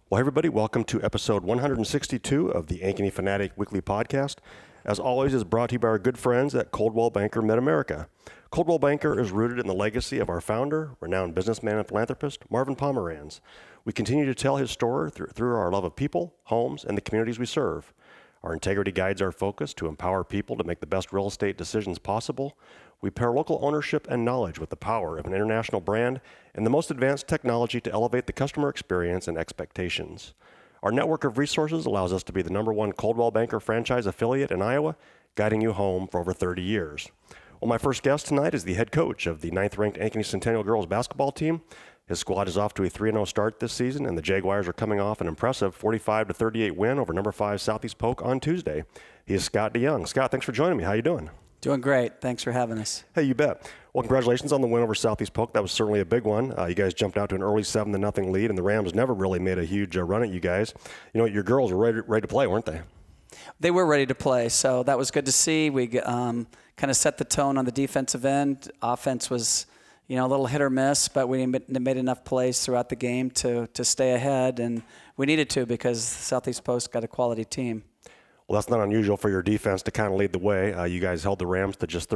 Well, hey everybody, welcome to episode 162 of the Ankeny Fanatic Weekly Podcast. As always, is brought to you by our good friends at Coldwell Banker Mid-America. Coldwell Banker is rooted in the legacy of our founder, renowned businessman and philanthropist, Marvin Pomeranz. We continue to tell his story through our love of people, homes, and the communities we serve. Our integrity guides our focus to empower people to make the best real estate decisions possible. We pair local ownership and knowledge with the power of an international brand and the most advanced technology to elevate the customer experience and expectations. Our network of resources allows us to be the #1 Coldwell Banker franchise affiliate in Iowa, guiding you home for over 30 years. Well, my first guest tonight is the head coach of the 9th-ranked Ankeny Centennial Girls basketball team. His squad is off to a 3-0 start this season, and the Jaguars are coming off an impressive 45-38 win over number 5 Southeast Polk on Tuesday. He is Scott DeYoung. Scott, thanks for joining me. How you doing? Doing great. Thanks for having us. Hey, you bet. Well, congratulations on the win over Southeast Polk. That was certainly a big one. You guys jumped out to an early 7-0 lead, and the Rams never really made a huge run at you guys. You know, your girls were ready to play, weren't they? They were ready to play, so that was good to see. We kind of set the tone on the defensive end. Offense was, a little hit or miss, but we made enough plays throughout the game to stay ahead, and we needed to because Southeast Polk got a quality team. Well, that's not unusual for your defense to kind of lead the way. You guys held the Rams to just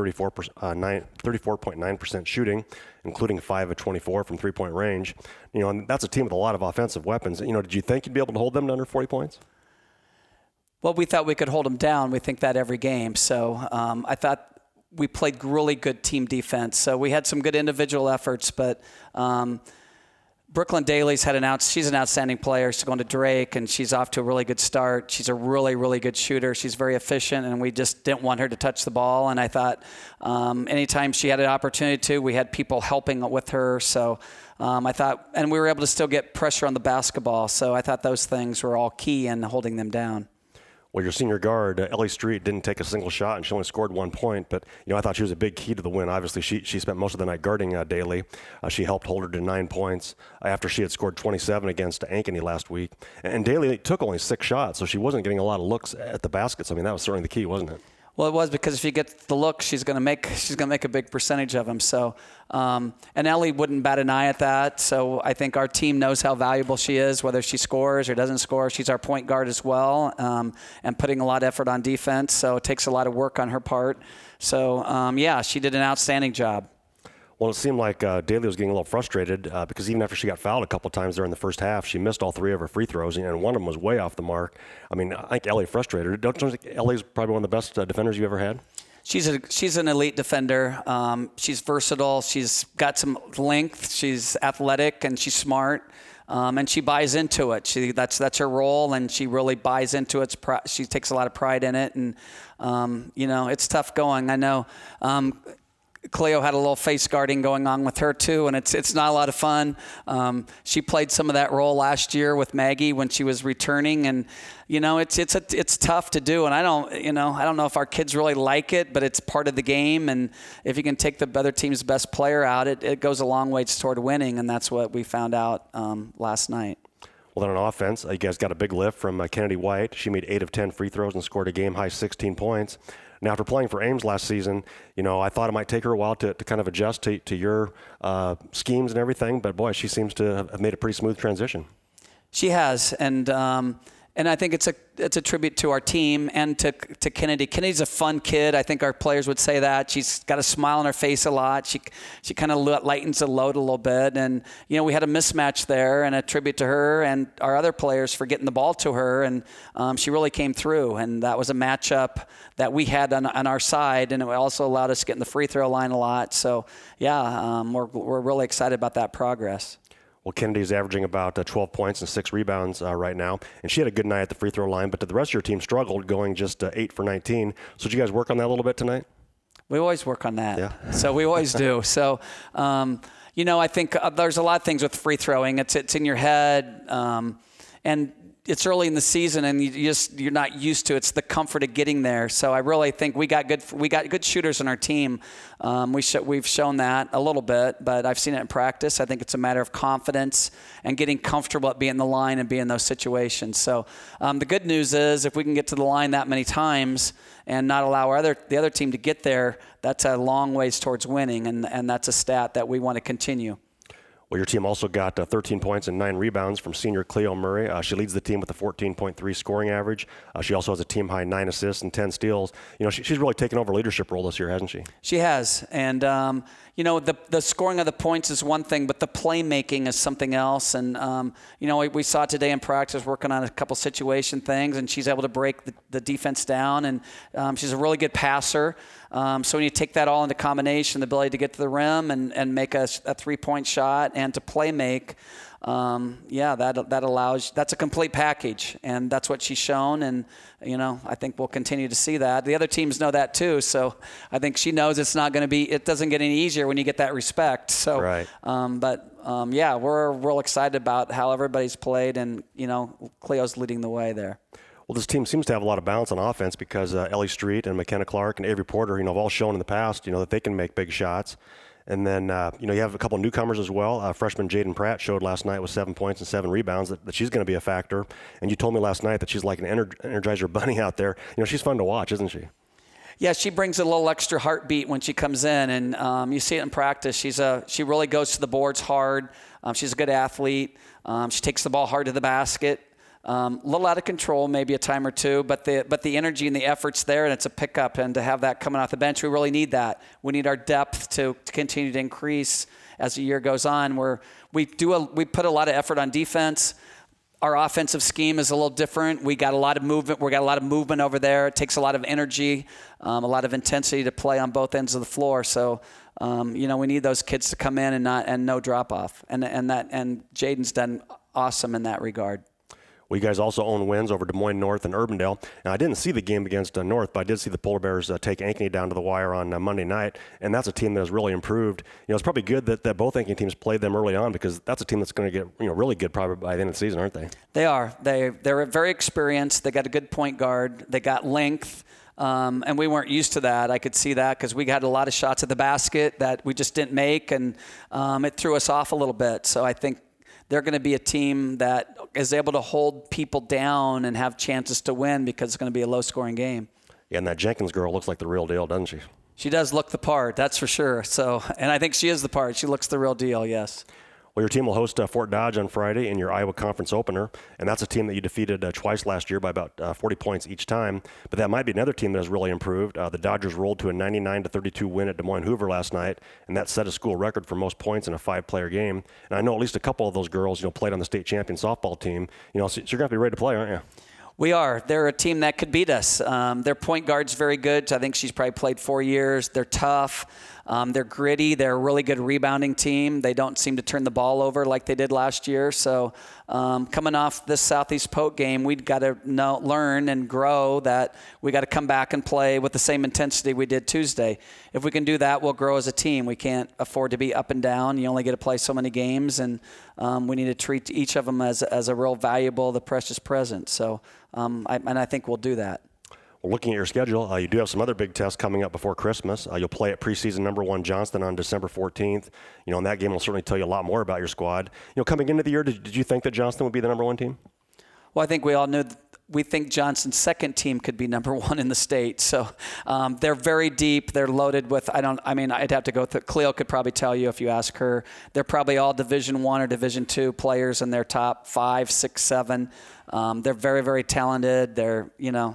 34.9% shooting, including 5 of 24 from three-point range. And that's a team with a lot of offensive weapons. Did you think you'd be able to hold them to under 40 points? Well, we thought we could hold them down. We think that every game. So I thought we played really good team defense. So we had some good individual efforts, but Brooklyn Daly's she's an outstanding player. She's going to Drake, and she's off to a really good start. She's a really, really good shooter. She's very efficient, and we just didn't want her to touch the ball. And I thought anytime she had an opportunity to, we had people helping with her. So I thought, and we were able to still get pressure on the basketball. So I thought those things were all key in holding them down. Well, your senior guard, Ellie Street, didn't take a single shot, and she only scored 1 point. But, I thought she was a big key to the win. Obviously, she spent most of the night guarding Daly. She helped hold her to 9 points after she had scored 27 against Ankeny last week. And Daly took only 6 shots, so she wasn't getting a lot of looks at the baskets. I mean, that was certainly the key, wasn't it? Well, it was, because if you get the look, she's going to make a big percentage of them. So, and Ellie wouldn't bat an eye at that. So I think our team knows how valuable she is, whether she scores or doesn't score. She's our point guard as well, and putting a lot of effort on defense. So it takes a lot of work on her part. So she did an outstanding job. Well, it seemed like Daly was getting a little frustrated because even after she got fouled a couple of times during the first half, she missed all 3 of her free throws, and one of them was way off the mark. I mean, I think Ellie frustrated her. Don't you think Ellie's probably one of the best defenders you ever had? She's an elite defender. She's versatile. She's got some length. She's athletic, and she's smart. And she buys into it. That's her role, and she really buys into it. She takes a lot of pride in it, and it's tough going. I know. Cleo had a little face guarding going on with her too, and it's not a lot of fun. She played some of that role last year with Maggie when she was returning, and it's tough to do. And I don't know if our kids really like it, but it's part of the game. And if you can take the other team's best player out, it goes a long way toward winning, and that's what we found out last night. Well, then on offense, you guys got a big lift from Kennedy White. She made 8 of 10 free throws and scored a game-high 16 points. Now, after playing for Ames last season, I thought it might take her a while to kind of adjust to your schemes and everything. But, boy, she seems to have made a pretty smooth transition. She has, and I think it's a tribute to our team and to Kennedy. Kennedy's a fun kid. I think our players would say that. She's got a smile on her face a lot. She kind of lightens the load a little bit. And, we had a mismatch there, and a tribute to her and our other players for getting the ball to her. And she really came through. And that was a matchup that we had on our side. And it also allowed us to get in the free throw line a lot. So, we're really excited about that progress. Well, Kennedy's averaging about 12 points and 6 rebounds right now. And she had a good night at the free throw line, but the rest of your team struggled, going just 8 for 19. So did you guys work on that a little bit tonight? We always work on that. Yeah. So we always do. So, I think there's a lot of things with free throwing. It's in your head. And it's early in the season, and you're not used to it. It's the comfort of getting there. So I really think we got good shooters on our team. We've shown that a little bit, but I've seen it in practice. I think it's a matter of confidence and getting comfortable at being in the line and being in those situations. So the good news is if we can get to the line that many times and not allow the other team to get there, that's a long ways towards winning, and that's a stat that we want to continue. Well, your team also got 13 points and 9 rebounds from senior Cleo Murray. She leads the team with a 14.3 scoring average. She also has a team-high 9 assists and 10 steals. She's really taken over a leadership role this year, hasn't she? She has. And, the scoring of the points is one thing, but the playmaking is something else. And, we saw today in practice working on a couple situation things, and she's able to break the defense down. And she's a really good passer. So when you take that all into combination, the ability to get to the rim and make a 3-point shot and to play make, that allows, that's a complete package, and that's what she's shown. And I think we'll continue to see that. The other teams know that too, so I think she knows it doesn't get any easier when you get that respect. So, right. We're real excited about how everybody's played, and Cleo's leading the way there. Well, this team seems to have a lot of balance on offense because Ellie Street and McKenna Clark and Avery Porter, have all shown in the past, that they can make big shots. And then, you have a couple of newcomers as well. Freshman Jaden Pratt showed last night with 7 points and 7 rebounds that she's going to be a factor. And you told me last night that she's like an Energizer bunny out there. She's fun to watch, isn't she? Yeah, she brings a little extra heartbeat when she comes in, and you see it in practice. She really goes to the boards hard. She's a good athlete. She takes the ball hard to the basket. A little out of control, maybe a time or two, but the energy and the effort's there, and it's a pickup. And to have that coming off the bench, we really need that. We need our depth to continue to increase as the year goes on. We put a lot of effort on defense. Our offensive scheme is a little different. We got a lot of movement. We got a lot of movement over there. It takes a lot of energy, a lot of intensity to play on both ends of the floor. So, we need those kids to come in and no drop off. And Jaden's done awesome in that regard. Well, you guys also own wins over Des Moines North and Urbandale. Now, I didn't see the game against North, but I did see the Polar Bears take Ankeny down to the wire on Monday night, and that's a team that has really improved. It's probably good that both Ankeny teams played them early on, because that's a team that's going to get really good probably by the end of the season, aren't they? They are. They're very experienced. They got a good point guard. They got length. And we weren't used to that. I could see that because we had a lot of shots at the basket that we just didn't make, and it threw us off a little bit. So I think they're going to be a team that is able to hold people down and have chances to win, because it's going to be a low-scoring game. Yeah, and that Jenkins girl looks like the real deal, doesn't she? She does look the part, that's for sure. So, and I think she is the part. She looks the real deal, yes. Well, your team will host Fort Dodge on Friday in your Iowa Conference opener, and that's a team that you defeated twice last year by about 40 points each time. But that might be another team that has really improved. The Dodgers rolled to a 99-32 win at Des Moines Hoover last night, and that set a school record for most points in a 5-player game. And I know at least a couple of those girls, played on the state champion softball team. So you're going to have to be ready to play, aren't you? We are. They're a team that could beat us. Their point guard's very good. I think she's probably played 4 years. They're tough. They're gritty. They're a really good rebounding team. They don't seem to turn the ball over like they did last year. So coming off this Southeast Polk game, we've got to learn and grow that we got to come back and play with the same intensity we did Tuesday. If we can do that, we'll grow as a team. We can't afford to be up and down. You only get to play so many games, and we need to treat each of them as a real valuable, the precious present. So I think we'll do that. Well, looking at your schedule, you do have some other big tests coming up before Christmas. You'll play at preseason number 1 Johnston on December 14th. And that game will certainly tell you a lot more about your squad. Coming into the year, did you think that Johnston would be the number 1 team? Well, I think we all knew we think Johnston's second team could be number 1 in the state. So they're very deep. They're loaded with, I'd have to go through. Cleo could probably tell you if you ask her. They're probably all Division I or Division II players in their top 5, 6, 7. They're very, very talented. They're,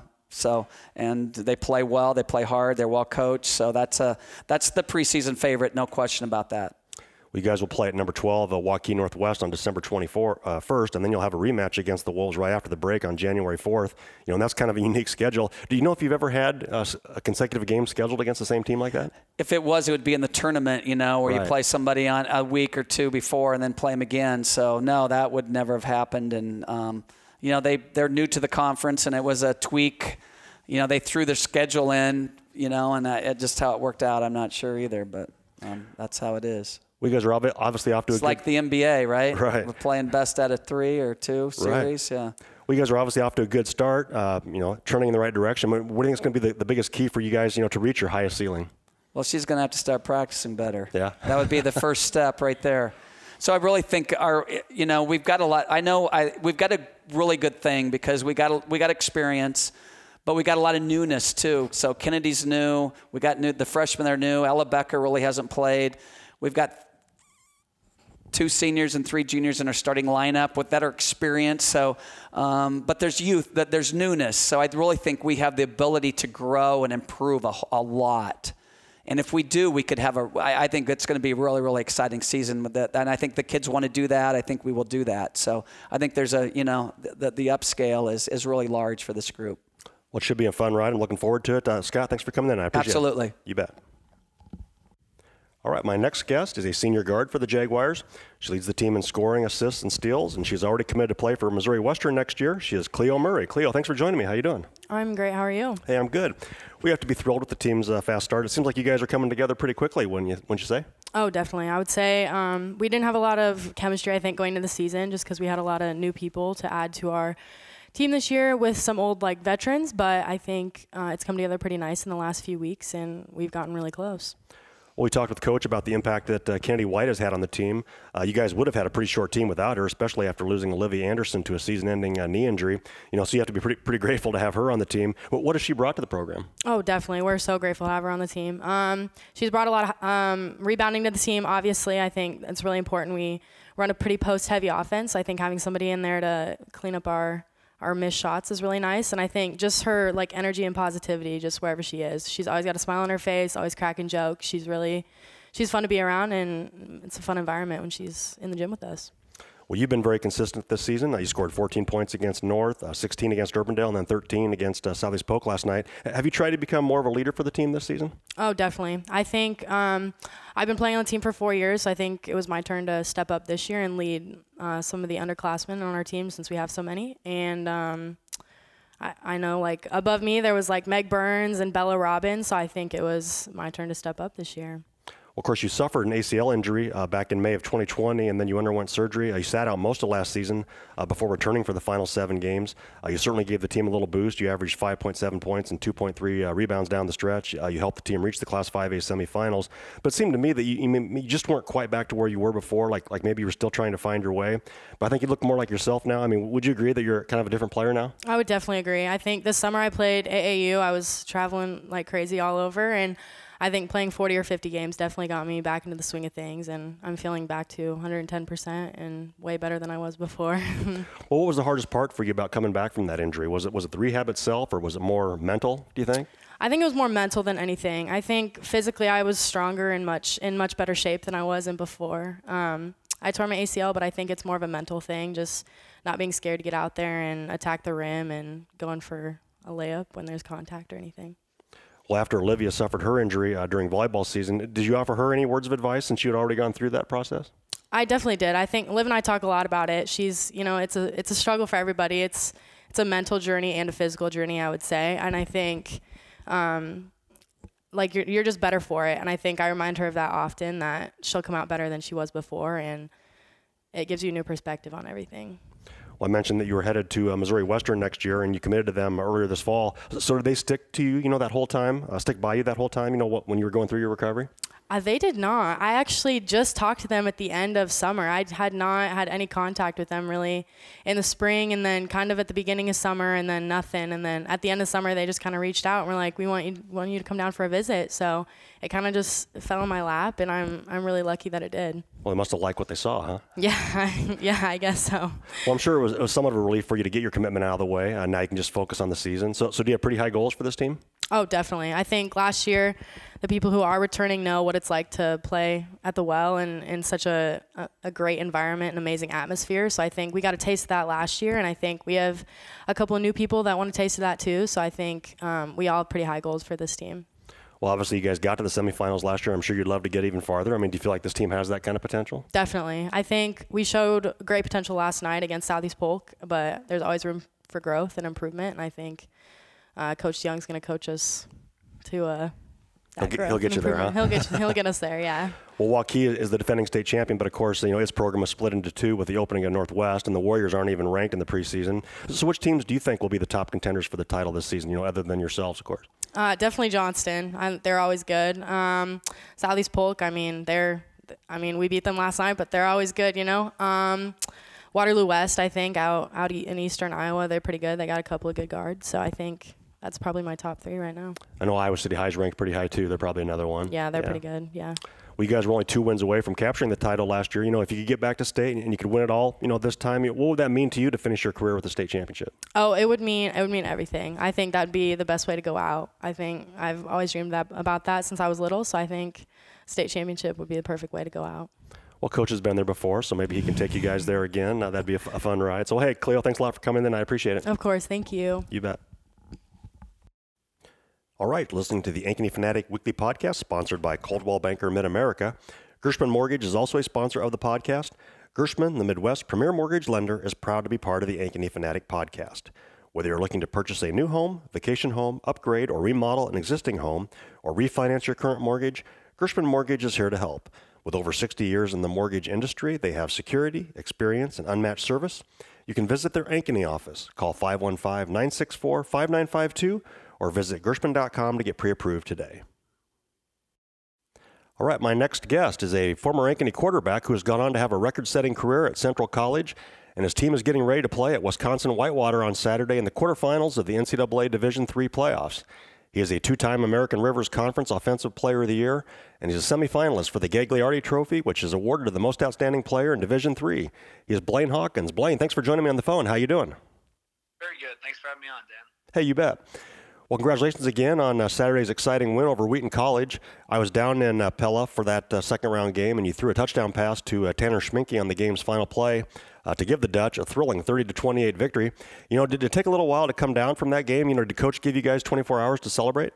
and they play well. They play hard. They're well coached. So that's the preseason favorite, no question about that. Well, you guys will play at number 12, Waukee Northwest on December 1st, and then you'll have a rematch against the Wolves right after the break on January 4th. And that's kind of a unique schedule. Do you know if you've ever had a consecutive game scheduled against the same team like that? If it was, it would be in the tournament, where right. You play somebody on a week or two before and then play them again. So, no, that would never have happened. And, they're new to the conference, and it was a tweak. They threw their schedule in, and just how it worked out, I'm not sure either, but that's how it is. Well, you guys are obviously off to It's like the NBA, right? Right. We're playing best out of 3 or 2 series, right. Yeah. Well, you guys are obviously off to a good start, turning in the right direction. What do you think is going to be the biggest key for you guys, to reach your highest ceiling? Well, she's going to have to start practicing better. Yeah. That would be the first step right there. So I really think we've got a lot. We've got a really good thing because we got experience, but we got a lot of newness too. So Kennedy's new. We got the freshmen are new. Ella Becker really hasn't played. We've got 2 seniors and 3 juniors in our starting lineup with better experience. So, but there's youth, there's newness. So I really think we have the ability to grow and improve a lot. And if we do, we could have I think it's going to be a really, really exciting season with that. And I think the kids want to do that. I think we will do that. So I think there's the upscale is really large for this group. Well, it should be a fun ride. I'm looking forward to it. Scott, thanks for coming in. I appreciate it. Absolutely. You bet. All right, my next guest is a senior guard for the Jaguars. She leads the team in scoring, assists, and steals, and she's already committed to play for Missouri Western next year. She is Cleo Murray. Cleo, thanks for joining me. How you doing? I'm great. How are you? Hey, I'm good. We have to be thrilled with the team's fast start. It seems like you guys are coming together pretty quickly, wouldn't you say? Oh, definitely. I would say we didn't have a lot of chemistry, I think, going into the season just because we had a lot of new people to add to our team this year with some old veterans, but I think it's come together pretty nice in the last few weeks, and we've gotten really close. Well, we talked with Coach about the impact that Kennedy White has had on the team. You guys would have had a pretty short team without her, especially after losing Olivia Anderson to a season-ending knee injury. So you have to be pretty grateful to have her on the team. What has she brought to the program? Oh, definitely. We're so grateful to have her on the team. She's brought a lot of rebounding to the team. Obviously, I think it's really important. We run a pretty post-heavy offense. I think having somebody in there to clean up our missed shots is really nice. And I think just her energy and positivity, just wherever she is, she's always got a smile on her face, always cracking jokes. She's fun to be around, and it's a fun environment when she's in the gym with us. Well, you've been very consistent this season. You scored 14 points against North, 16 against Urbandale, and then 13 against Southeast Polk last night. Have you tried to become more of a leader for the team this season? Oh, definitely. I think I've been playing on the team for 4 years, so I think it was my turn to step up this year and lead some of the underclassmen on our team since we have so many. And I know, above me there was Meg Burns and Bella Robbins, so I think it was my turn to step up this year. Well, of course, you suffered an ACL injury back in May of 2020, and then you underwent surgery. You sat out most of last season before returning for the final 7 games. You certainly gave the team a little boost. You averaged 5.7 points and 2.3 rebounds down the stretch. You helped the team reach the Class 5A semifinals. But it seemed to me that you just weren't quite back to where you were before, like maybe you were still trying to find your way. But I think you look more like yourself now. Would you agree that you're kind of a different player now? I would definitely agree. I think this summer I played AAU. I was traveling like crazy all over, and I think playing 40 or 50 games definitely got me back into the swing of things, and I'm feeling back to 110% and way better than I was before. Well, what was the hardest part for you about coming back from that injury? Was it the rehab itself, or was it more mental, do you think? I think it was more mental than anything. I think physically I was stronger and in much better shape than I was in before. I tore my ACL, but I think it's more of a mental thing, just not being scared to get out there and attack the rim and going for a layup when there's contact or anything. Well, after Olivia suffered her injury during volleyball season, did you offer her any words of advice since you had already gone through that process? I definitely did. I think Liv and I talk a lot about it. She's, it's a struggle for everybody. It's a mental journey and a physical journey, I would say. And I think, you're just better for it. And I think I remind her of that often, that she'll come out better than she was before, and it gives you a new perspective on everything. Well, I mentioned that you were headed to Missouri Western next year, and you committed to them earlier this fall. So did they stick to you, that whole time, stick by you that whole time, when you were going through your recovery? They did not. I actually just talked to them at the end of summer. I had not had any contact with them really in the spring, and then kind of at the beginning of summer, and then nothing. And then at the end of summer, they just kind of reached out and were like, "We want you to come down for a visit." So it kind of just fell in my lap, and I'm really lucky that it did. Well, they must have liked what they saw, huh? Yeah, I guess so. Well, I'm sure it was somewhat of a relief for you to get your commitment out of the way. Now you can just focus on the season. So do you have pretty high goals for this team? Oh, definitely. I think last year, the people who are returning know what it's like to play at the Well and in such a great environment and amazing atmosphere. So I think we got a taste of that last year, and I think we have a couple of new people that want a taste of that too. So I think we all have pretty high goals for this team. Well, obviously you guys got to the semifinals last year. I'm sure you'd love to get even farther. Do you feel like this team has that kind of potential? Definitely. I think we showed great potential last night against Southeast Polk, but there's always room for growth and improvement, and I think Coach Young's going to coach us to he'll get you there, huh? He'll get us there, yeah. Well, Waukee is the defending state champion, but of course, its program is split into two with the opening of Northwest, and the Warriors aren't even ranked in the preseason. So which teams do you think will be the top contenders for the title this season, other than yourselves, of course? Definitely Johnston. They're always good. Southeast Polk, we beat them last night, but they're always good, Waterloo West, I think, out in eastern Iowa, they're pretty good. They got a couple of good guards, so I think that's probably my top 3 right now. I know Iowa City High is ranked pretty high, too. They're probably another one. Yeah, they're pretty good, yeah. you guys were only 2 wins away from capturing the title last year. If you could get back to state and you could win it all, this time, what would that mean to you to finish your career with the state championship? Oh, it would mean everything. I think that'd be the best way to go out. I think I've always dreamed about that since I was little, so I think state championship would be the perfect way to go out. Well, Coach has been there before, so maybe he can take you guys there again. That'd be a fun ride. So, hey, Cleo, thanks a lot for coming in. I appreciate it. Of course. Thank you. You bet. All right, listening to the Ankeny Fanatic Weekly Podcast, sponsored by Coldwell Banker Mid-America. Gershman Mortgage is also a sponsor of the podcast. Gershman, the Midwest premier mortgage lender, is proud to be part of the Ankeny Fanatic Podcast. Whether you're looking to purchase a new home, vacation home, upgrade or remodel an existing home, or refinance your current mortgage, Gershman Mortgage is here to help. With over 60 years in the mortgage industry, they have security, experience, and unmatched service. You can visit their Ankeny office. Call 515-964-5952 or visit Gershman.com to get pre-approved today. All right, my next guest is a former Ankeny quarterback who has gone on to have a record-setting career at Central College, and his team is getting ready to play at Wisconsin Whitewater on Saturday in the quarterfinals of the NCAA Division III playoffs. He is a 2-time American Rivers Conference Offensive Player of the Year, and he's a semifinalist for the Gagliardi Trophy, which is awarded to the most outstanding player in Division III. He is Blaine Hawkins. Blaine, thanks for joining me on the phone. How you doing? Very good. Thanks for having me on, Dan. Hey, you bet. Well, congratulations again on Saturday's exciting win over Wheaton College. I was down in Pella for that second-round game, and you threw a touchdown pass to Tanner Schminke on the game's final play to give the Dutch a thrilling 30-28 victory. Did it take a little while to come down from that game? Did Coach give you guys 24 hours to celebrate?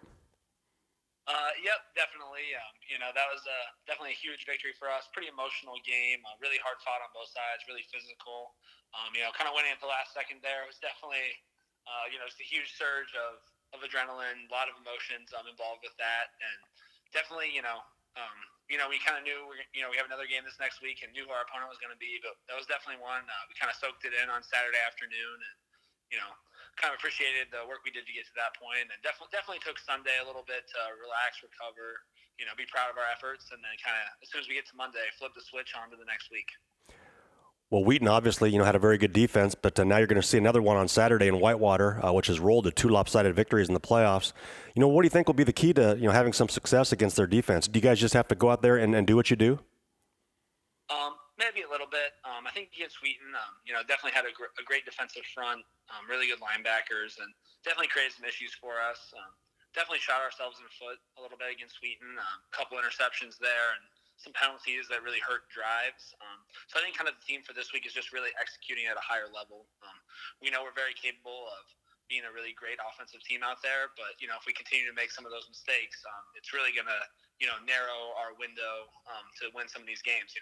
Yep, definitely. That was definitely a huge victory for us. Pretty emotional game, really hard fought on both sides, really physical. Kind of went in at the last second there. It was definitely, just a huge surge of adrenaline, a lot of emotions involved with that, and definitely, we kind of knew we have another game this next week and knew who our opponent was going to be, but that was definitely one we kind of soaked it in on Saturday afternoon, and kind of appreciated the work we did to get to that point, and definitely took Sunday a little bit to relax, recover, be proud of our efforts, and then kind of as soon as we get to Monday, flip the switch on to the next week. Well, Wheaton obviously, had a very good defense, but now you're going to see another one on Saturday in Whitewater, which has rolled to 2 lopsided victories in the playoffs. What do you think will be the key to, having some success against their defense? Do you guys just have to go out there and do what you do? Maybe a little bit. I think against Wheaton, definitely had a great defensive front, really good linebackers, and definitely created some issues for us. Definitely shot ourselves in the foot a little bit against Wheaton. A couple interceptions there, and some penalties that really hurt drives. So I think kind of the theme for this week is just really executing at a higher level. We know we're very capable of being a really great offensive team out there, but, if we continue to make some of those mistakes, it's really going to, narrow our window to win some of these games.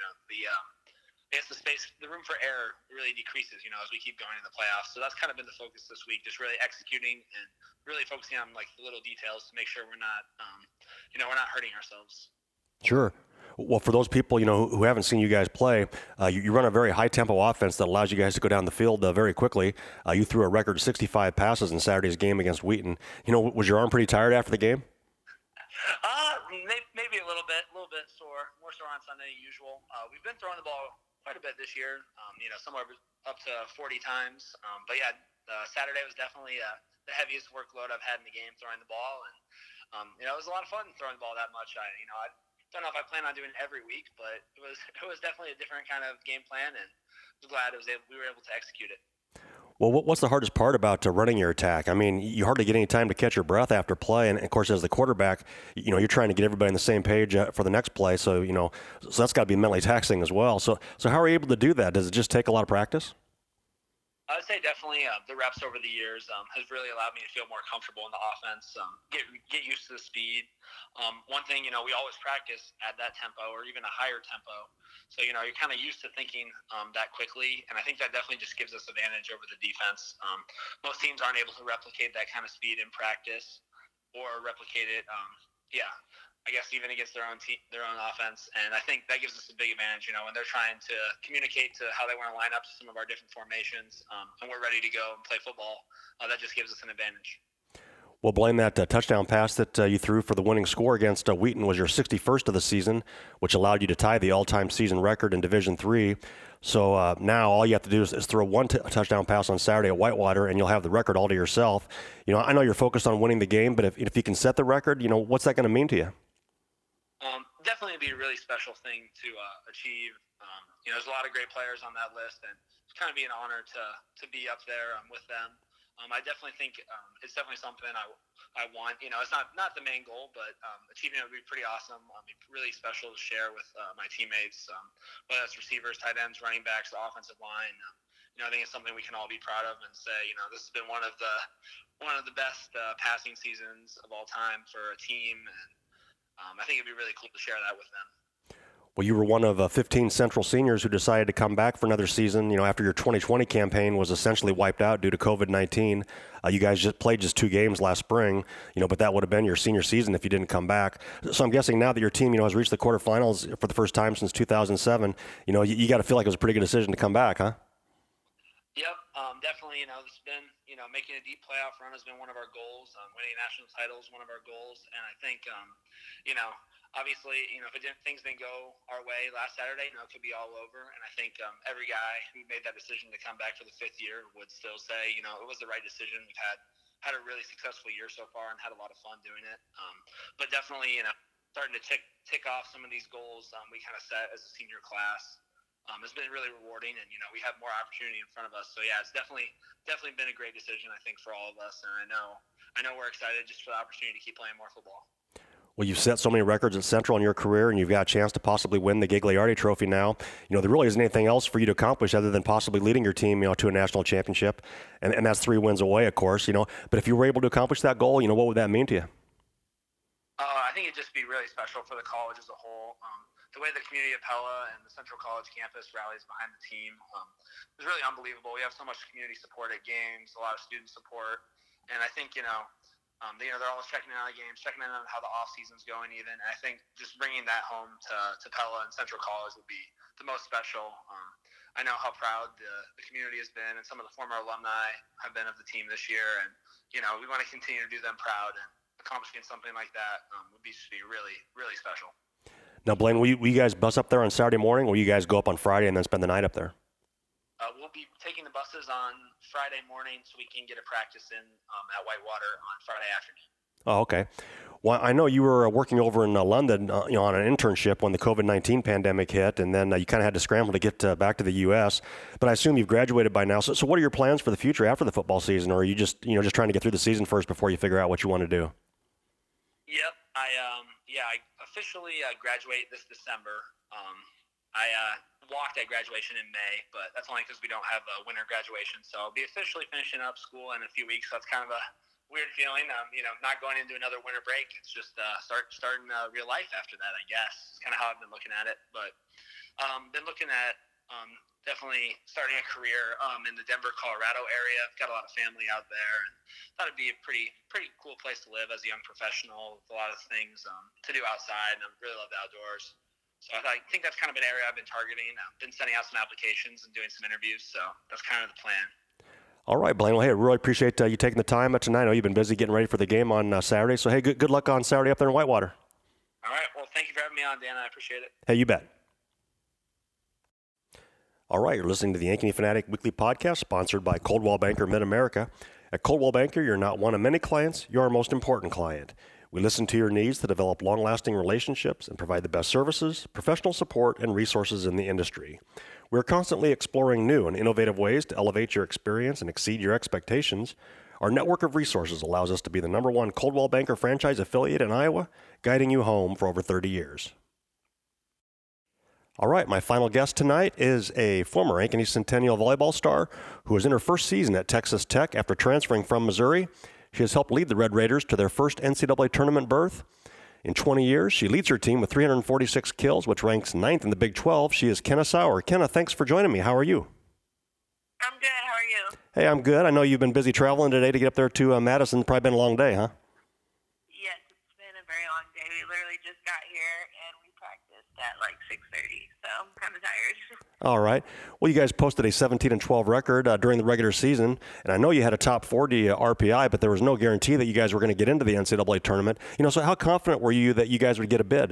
The room for error really decreases, as we keep going in the playoffs. So that's kind of been the focus this week, just really executing and really focusing on the little details to make sure we're not, we're not hurting ourselves. Sure. Well, for those people, who haven't seen you guys play, you run a very high-tempo offense that allows you guys to go down the field very quickly. You threw a record 65 passes in Saturday's game against Wheaton. Was your arm pretty tired after the game? Maybe a little bit sore, more sore on Sunday than usual. We've been throwing the ball quite a bit this year, somewhere up to 40 times. But yeah, Saturday was definitely the heaviest workload I've had in the game throwing the ball, and it was a lot of fun throwing the ball that much. I don't know if I plan on doing it every week, but it was definitely a different kind of game plan, and I was glad we were able to execute it. Well, what's the hardest part about running your attack? I mean, you hardly get any time to catch your breath after play, and of course, as the quarterback, you're trying to get everybody on the same page for the next play. So so that's got to be mentally taxing as well. So how are you able to do that? Does it just take a lot of practice? I would say definitely the reps over the years has really allowed me to feel more comfortable in the offense, get used to the speed. One thing, we always practice at that tempo or even a higher tempo. So, you're kind of used to thinking that quickly, and I think that definitely just gives us advantage over the defense. Most teams aren't able to replicate that kind of speed in practice or replicate it, I guess even against their own offense, and I think that gives us a big advantage, when they're trying to communicate to how they want to line up to some of our different formations, and we're ready to go and play football. That just gives us an advantage. Well, Blaine, that touchdown pass that you threw for the winning score against Wheaton was your 61st of the season, which allowed you to tie the all-time season record in Division III. So now all you have to do is throw one touchdown pass on Saturday at Whitewater, and you'll have the record all to yourself. I know you're focused on winning the game, but if you can set the record, what's that going to mean to you? definitely be a really special thing to achieve. There's a lot of great players on that list, and it's kind of be an honor to be up there with them. I definitely think it's definitely something I want. It's not the main goal, but achieving it would be pretty awesome. Really special to share with my teammates, whether it's receivers, tight ends, running backs, the offensive line. I think it's something we can all be proud of and say, this has been one of the best passing seasons of all time for a team, and I think it'd be really cool to share that with them. Well, you were one of 15 Central seniors who decided to come back for another season, after your 2020 campaign was essentially wiped out due to COVID-19. You guys just played 2 games last spring, but that would have been your senior season if you didn't come back. So I'm guessing now that your team, has reached the quarterfinals for the first time since 2007, you got to feel like it was a pretty good decision to come back, huh? Yep, definitely. It's been, making a deep playoff run has been one of our goals. Winning a national title is one of our goals, and I think, obviously, if things didn't go our way last Saturday, it could be all over. And I think every guy who made that decision to come back for the 5th year would still say, it was the right decision. We've had a really successful year so far and had a lot of fun doing it. But definitely, starting to tick off some of these goals we kind of set as a senior class. It's been really rewarding, and we have more opportunity in front of us. So yeah, it's definitely been a great decision, I think, for all of us. And I know we're excited just for the opportunity to keep playing more football. Well, you've set so many records at Central in your career, and you've got a chance to possibly win the Gagliardi Trophy now. There really isn't anything else for you to accomplish other than possibly leading your team, to a national championship, and that's 3 wins away, of course. But if you were able to accomplish that goal, what would that mean to you? I think it'd just be really special for the college as a whole. The way the community of Pella and the Central College campus rallies behind the team is really unbelievable. We have so much community support at games, a lot of student support, and I think they're always checking in on the games, checking in on how the off season's going. Even and I think just bringing that home to Pella and Central College would be the most special. I know how proud the community has been, and some of the former alumni have been of the team this year, and we want to continue to do them proud, and accomplishing something like that would be really, really special. Now, Blaine, will you guys bus up there on Saturday morning, or will you guys go up on Friday and then spend the night up there? We'll be taking the buses on Friday morning so we can get a practice in at Whitewater on Friday afternoon. Oh, okay. Well, I know you were working over in London, on an internship when the COVID-19 pandemic hit, and then you kind of had to scramble to get back to the U.S. But I assume you've graduated by now. So what are your plans for the future after the football season, or are you just trying to get through the season first before you figure out what you want to do? Yep, I officially graduate this December. I walked at graduation in May, but that's only because we don't have a winter graduation. So I'll be officially finishing up school in a few weeks. So that's kind of a weird feeling. Not going into another winter break. It's just starting real life after that, I guess. It's kind of how I've been looking at it. But been looking at definitely starting a career in the Denver, Colorado area. I've got a lot of family out there, and thought it'd be a pretty cool place to live as a young professional with a lot of things to do outside, and I really love the outdoors. So I think that's kind of an area I've been targeting. I've been sending out some applications and doing some interviews, so that's kind of the plan. All right, Blaine. Well, hey, I really appreciate you taking the time tonight. I know you've been busy getting ready for the game on Saturday, so hey, good luck on Saturday up there in Whitewater. All right. Well, thank you for having me on, Dan. I appreciate it. Hey, you bet. All right, you're listening to the Ankeny Fanatic Weekly Podcast, sponsored by Coldwell Banker Mid-America. At Coldwell Banker, you're not one of many clients, you're our most important client. We listen to your needs to develop long-lasting relationships and provide the best services, professional support, and resources in the industry. We're constantly exploring new and innovative ways to elevate your experience and exceed your expectations. Our network of resources allows us to be the #1 Coldwell Banker franchise affiliate in Iowa, guiding you home for over 30 years. All right, my final guest tonight is a former Ankeny Centennial volleyball star who is in her first season at Texas Tech after transferring from Missouri. She has helped lead the Red Raiders to their first NCAA tournament berth. In 20 years, she leads her team with 346 kills, which ranks 9th in the Big 12. She is Kenna Sauer. Kenna, thanks for joining me. How are you? I'm good. How are you? Hey, I'm good. I know you've been busy traveling today to get up there to Madison. Probably been a long day, huh? Yes, it's been a very long day. We literally just got here, and we practiced at like 6:30, so I'm kind of tired. All right. Well, you guys posted a 17-12 record during the regular season, and I know you had a top 40 RPI, but there was no guarantee that you guys were going to get into the NCAA tournament. So how confident were you that you guys would get a bid?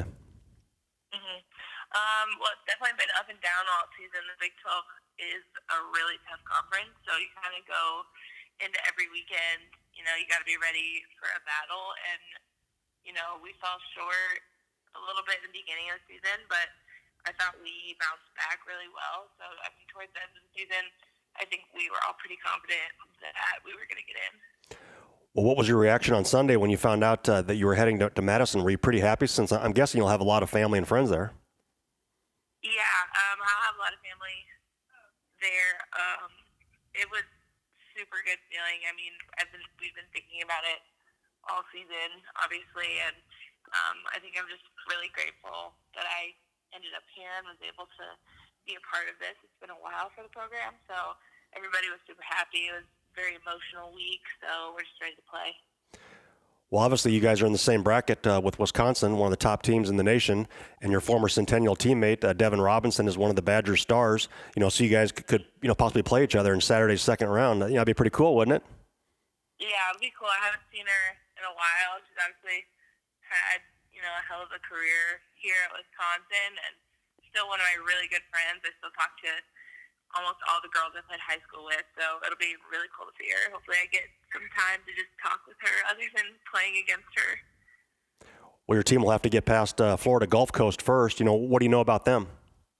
Well, it's definitely been up and down all season. The Big 12 is a really tough conference, so you kind of go into every weekend, you got to be ready for a battle, and, we fell short a little bit in the beginning of the season, but I thought we bounced back really well. So, I mean, towards the end of the season, I think we were all pretty confident that we were going to get in. Well, what was your reaction on Sunday when you found out that you were heading to Madison? Were you pretty happy, since I'm guessing you'll have a lot of family and friends there? Yeah, I'll have a lot of family there. It was super good feeling. I mean, we've been thinking about it all season, obviously, and I think I'm just really grateful that I ended up here and was able to be a part of this. It's been a while for the program, so everybody was super happy. It was a very emotional week, so we're just ready to play. Well, obviously you guys are in the same bracket with Wisconsin, one of the top teams in the nation, and your former Centennial teammate, Devin Robinson, is one of the Badgers stars. So you guys could possibly play each other in Saturday's second round. That'd be pretty cool, wouldn't it? Yeah, it'd be cool. I haven't seen her in a while. She's obviously had, a hell of a career here at Wisconsin, and still one of my really good friends. I still talk to almost all the girls I played high school with, so it'll be really cool to see her. Hopefully I get some time to just talk with her other than playing against her. Well, your team will have to get past Florida Gulf Coast first. What do you know about them?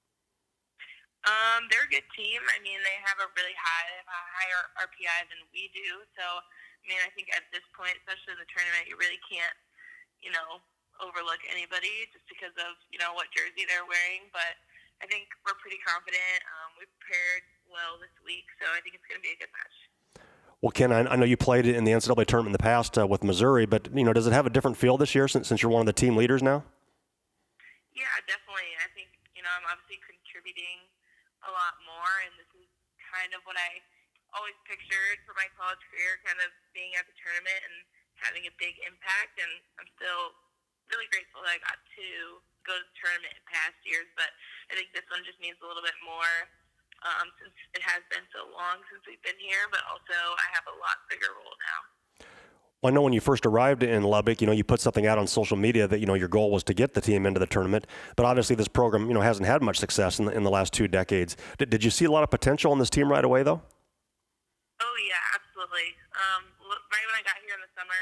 They're a good team. I mean, they have a higher RPI than we do. So, I mean, I think at this point, especially in the tournament, you really can't, overlook anybody just because of, what jersey they're wearing. But I think we're pretty confident. We prepared well this week, so I think it's going to be a good match. Well, Ken, I know you played in the NCAA tournament in the past with Missouri, but, does it have a different feel this year since you're one of the team leaders now? Yeah, definitely. I think, I'm obviously contributing a lot more, and this is kind of what I always pictured for my college career, kind of being at the tournament and having a big impact, and I'm still really grateful that I got to go to the tournament in past years, but I think this one just means a little bit more since it has been so long since we've been here, but also I have a lot bigger role now. Well, I know when you first arrived in Lubbock, you put something out on social media that, your goal was to get the team into the tournament, but obviously this program, hasn't had much success in the last 2 decades. Did you see a lot of potential in this team right away, though? Oh, yeah, absolutely. Right when I got here in the summer,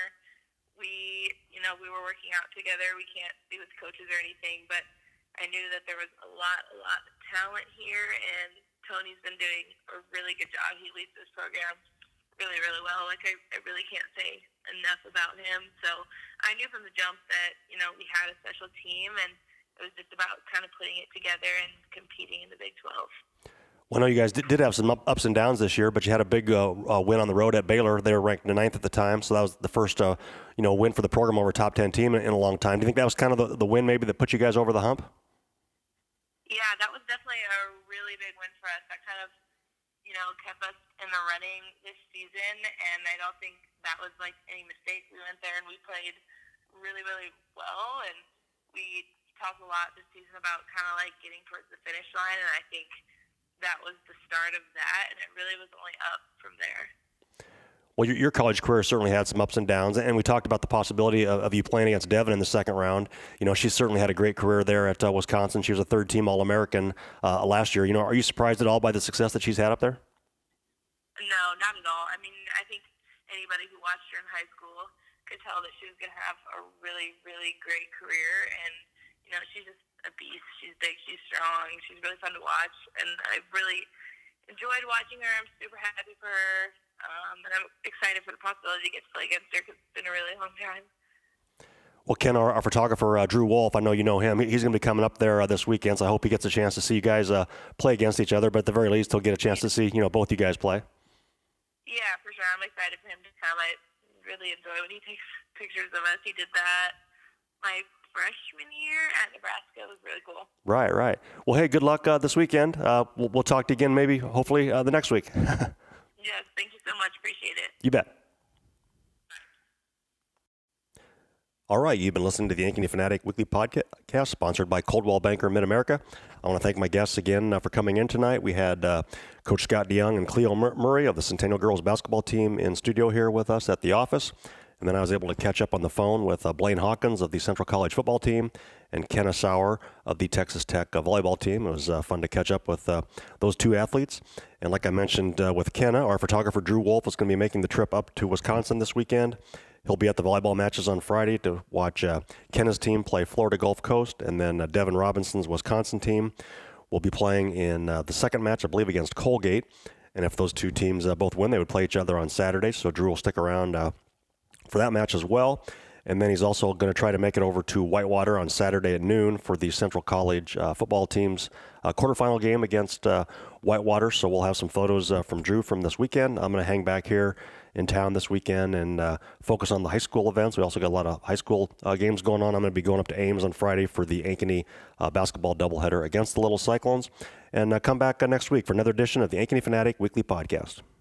we were working out together. We can't be with coaches or anything, but I knew that there was a lot of talent here, and Tony's been doing a really good job. He leads this program really, really well. Like, I really can't say enough about him. So I knew from the jump that, we had a special team, and it was just about kind of putting it together and competing in the Big 12. Well, I know you guys did have some ups and downs this year, but you had a big win on the road at Baylor. They were ranked 9th at the time, so that was the first win for the program over a top 10 team in a long time. Do you think that was kind of the win maybe that put you guys over the hump? Yeah, that was definitely a really big win for us. That kind of, kept us in the running this season, and I don't think that was like any mistake. We went there and we played really, really well, and we talked a lot this season about kind of like getting towards the finish line, and I think that was the start of that, and it really was only up from there. Well, your college career certainly had some ups and downs, and we talked about the possibility of you playing against Devin in the second round. She certainly had a great career there at Wisconsin. She was a third-team All-American last year. Are you surprised at all by the success that she's had up there? No, not at all. I mean, I think anybody who watched her in high school could tell that she was going to have a really, really great career, and, she's just a beast. She's big, she's strong, she's really fun to watch, and I've really enjoyed watching her. I'm super happy for her. And I'm excited for the possibility to get to play against her because it's been a really long time. Well, Ken, our photographer, Drew Wolf, I know you know him. He's going to be coming up there this weekend, so I hope he gets a chance to see you guys play against each other. But at the very least, he'll get a chance to see, both you guys play. Yeah, for sure. I'm excited for him to come. I really enjoy when he takes pictures of us. He did that my freshman year at Nebraska. It was really cool. Right. Well, hey, good luck this weekend. We'll talk to you again maybe, hopefully, the next week. Yes, thank you so much. Appreciate it. You bet. All right, you've been listening to the Ankeny Fanatic Weekly Podcast, sponsored by Coldwell Banker Mid-America. I want to thank my guests again for coming in tonight. We had Coach Scott DeYoung and Cleo Murray of the Centennial Girls basketball team in studio here with us at the office. And then I was able to catch up on the phone with Blaine Hawkins of the Central College football team and Kenna Sauer of the Texas Tech volleyball team. It was fun to catch up with those two athletes. And like I mentioned with Kenna, our photographer Drew Wolf is going to be making the trip up to Wisconsin this weekend. He'll be at the volleyball matches on Friday to watch Kenna's team play Florida Gulf Coast, and then Devin Robinson's Wisconsin team will be playing in the second match, I believe, against Colgate. And if those two teams both win, they would play each other on Saturday. So Drew will stick around for that match as well. And then he's also going to try to make it over to Whitewater on Saturday at noon for the Central College football team's quarterfinal game against Whitewater. So we'll have some photos from Drew from this weekend. I'm going to hang back here in town this weekend and focus on the high school events. We also got a lot of high school games going on. I'm going to be going up to Ames on Friday for the Ankeny basketball doubleheader against the Little Cyclones. And come back next week for another edition of the Ankeny Fanatic Weekly Podcast.